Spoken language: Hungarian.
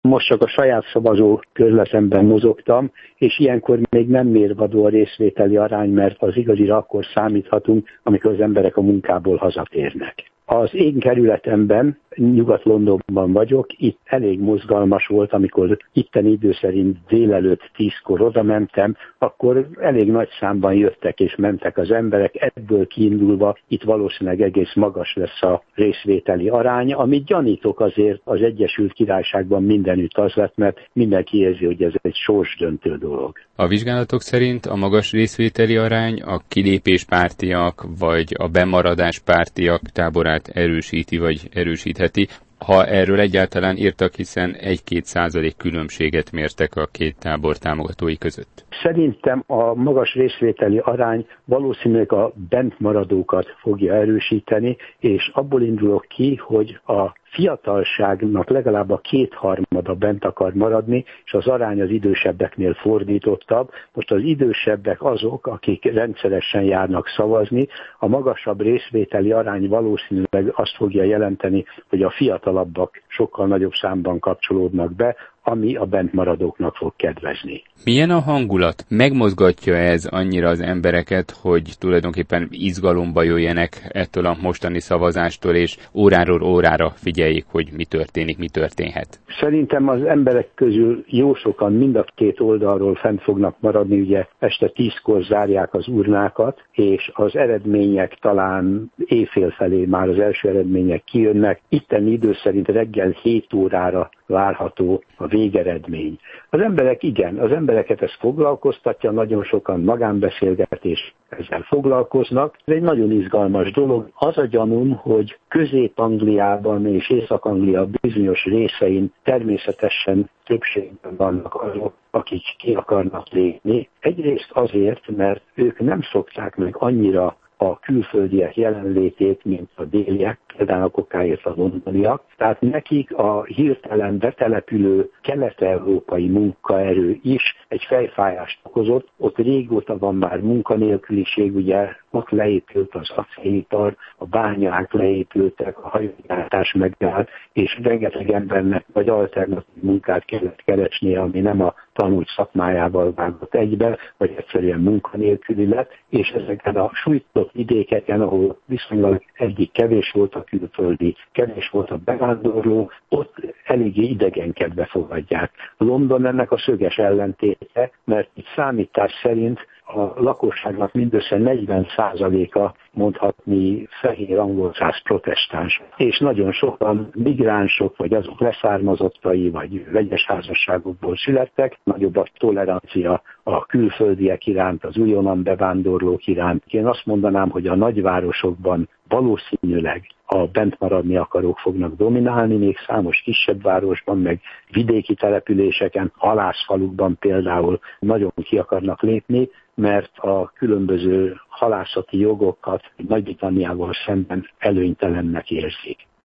most csak a saját szavazó körletemben mozogtam, és ilyenkor még nem mérvadó a részvételi arány, mert az igazira akkor számíthatunk, amikor az emberek a munkából hazatérnek. Az én kerületemben, Nyugat-Londonban vagyok, itt elég mozgalmas volt, amikor itteni idő szerint délelőtt 10-kor oda mentem, akkor elég nagy számban jöttek és mentek az emberek, ebből kiindulva itt valószínűleg egész magas lesz a részvételi arány, amit gyanítok azért az Egyesült Királyságban mindenütt az lett, mert mindenki érzi, hogy ez egy sorsdöntő dolog. A vizsgálatok szerint a magas részvételi arány a kilépéspártiak vagy a bemaradáspártiak táborát erősíti vagy erősítheti. Ha erről egyáltalán írtak, hiszen 1-2% különbséget mértek a két tábor támogatói között. Szerintem a magas részvételi arány valószínűleg a bentmaradókat fogja erősíteni, és abból indulok ki, hogy a fiatalságnak legalább a 2/3 bent akar maradni, és az arány az idősebbeknél fordítottabb. Most az idősebbek azok, akik rendszeresen járnak szavazni, a magasabb részvételi arány valószínűleg azt fogja jelenteni, hogy a fiatalabbak sokkal nagyobb számban kapcsolódnak be, ami a bentmaradóknak fog kedvezni. Milyen a hangulat? Megmozgatja ez annyira az embereket, hogy tulajdonképpen izgalomba jöjjenek ettől a mostani szavazástól, és óráról órára figyeljék, hogy mi történik, mi történhet? Szerintem az emberek közül jó sokan mind a két oldalról fent fognak maradni, ugye este 10-kor zárják az urnákat, és az eredmények talán éjfél felé már az első eredmények kijönnek. Itteni idő szerint reggel 7 órára várható a végeredmény. Az embereket ez foglalkoztatja, nagyon sokan magánbeszélgetés ezzel foglalkoznak. Ez egy nagyon izgalmas dolog. Az a gyanúm, hogy Közép-Angliában és Észak-Anglia bizonyos részein természetesen többségben vannak azok, akik ki akarnak lépni. Egyrészt azért, mert ők nem szokták meg annyira a külföldiek jelenlétét, mint a déliek, például a kokáért a londoniak. Tehát nekik a hirtelen betelepülő kelet-európai munkaerő is egy fejfájást okozott. Ott régóta van már munkanélküliség, ugye ott leépült az acélipar, a bányák leépültek, a hajógyártás megállt, és rengeteg embernek vagy alternatív munkát kellett keresnie, ami nem a tanult szakmájával vágott egybe, vagy egyszerűen munkanélküli lett, és ezeken a sújtott vidékeken, ahol viszonylag egyik kevés volt a külföldi, kevés volt a bevándorló, ott eléggé idegenkedve fogadják. London ennek a szöges ellentéte, mert itt számítás szerint a lakosságnak mindössze 40%-a mondhatni fehér angolszász protestáns, és nagyon sokan migránsok, vagy azok leszármazottai, vagy vegyes házasságokból születtek, nagyobb a tolerancia a külföldiek iránt, az újonnan bevándorlók iránt. Én azt mondanám, hogy a nagyvárosokban valószínűleg a bent maradni akarók fognak dominálni, még számos kisebb városban, meg vidéki településeken, halászfalukban például nagyon ki akarnak lépni, mert a különböző halászati jogokat Nagy-Britanniával szemben előnytelennek érzik.